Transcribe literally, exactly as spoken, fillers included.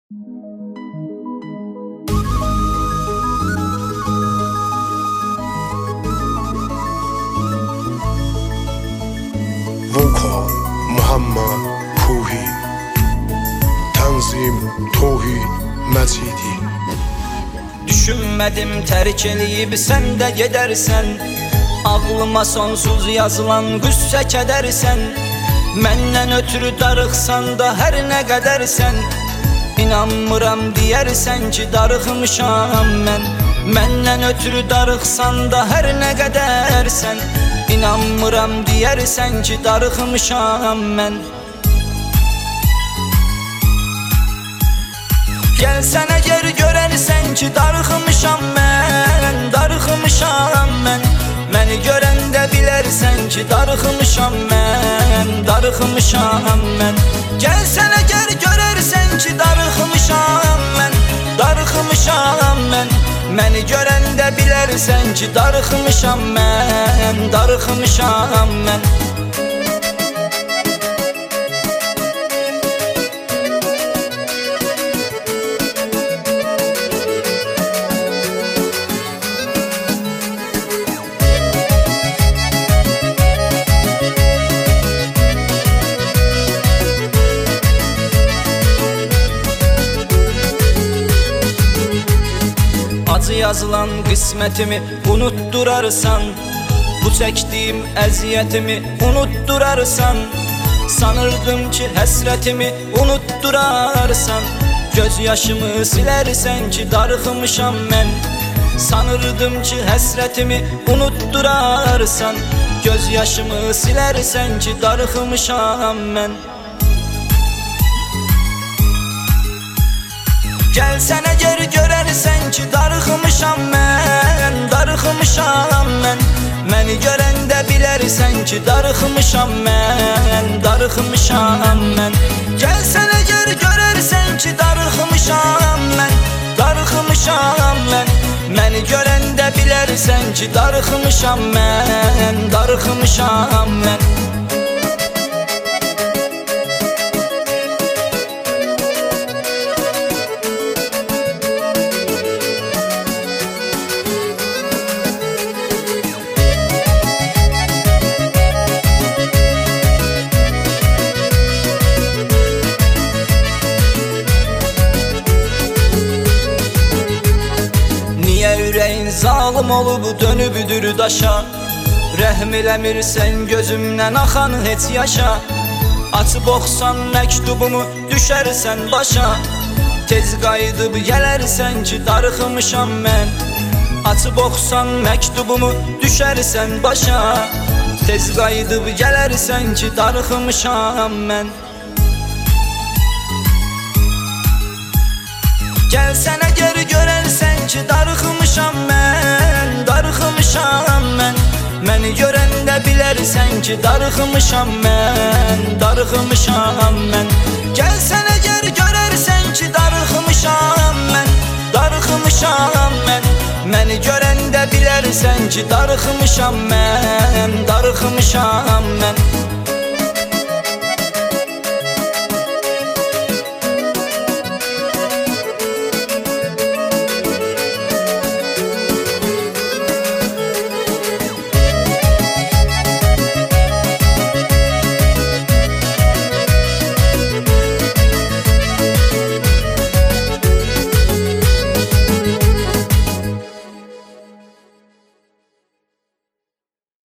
Vocal Muhammed Kuhi Tanzim Tohi Məcidi. Düşünmədim tərk eləyib sən də gedərsən, ağlıma sonsuz yazılan qüssə kədərsən. Məndən ötürü darıxsan da hər nə qədərsən, İnanmıram deyərsən ki darıxmışam mən. Məndən ötürü darıxsan da hər nə qədərsən, İnanmıram deyərsən ki darıxmışam mən. Gəlsən əgər görərsən ki darıxmışam mən, darıxmışam mən. Məni görəndə bilərsən ki darıxmışam mən, darıxmışam mən. Gəlsən əgər görərsən ki darıxmışam mən, darıxmışam mən. Məni görəndə bilərsən ki darıxmışam mən, darıxmışam mən. Acı yazılan qismətimi unutturarsan, bu çəkdiyim əziyyətimi unutturarsan. Sanırdım ki həsrətimi unutturarsan, göz yaşımı silərsən ki darıxmışam mən. Sanırdım ki həsrətimi unutturarsan, göz yaşımı silərsən ki darıxmışam mən. Gəlsən əgər görərsən ki darıxmışam mən, darıxmışam mən. Məni görəndə bilərsən ki darıxmışam mən, darıxmışam mən. Gəlsən əgər görərsən ki darıxmışam mən, darıxmışam mən. Məni görəndə bilərsən ki darıxmışam mən, darıxmışam mən. Ürəyin zalım olub dönübdür daşa, rəhm eləmirsən gözümdən axan heç yaşa. Açıb oxusan məktubumu düşərsən başa, tez qayıdıb gələrsən ki darıxmışam mən. Açıb oxusan məktubumu düşərsən başa, tez qayıdıb gələrsən ki darıxmışam mən. Gəlsən əgər görərsən ki darıxmışam mən, darıxmışam mən. Məni görəndə bilərsən ki darıxmışam mən, darıxmışam mən. Gəlsən əgər görərsən ki darıxmışam mən, darıxmışam mən. Məni görəndə bilərsən ki darıxmışam mən, darıxmışam mən.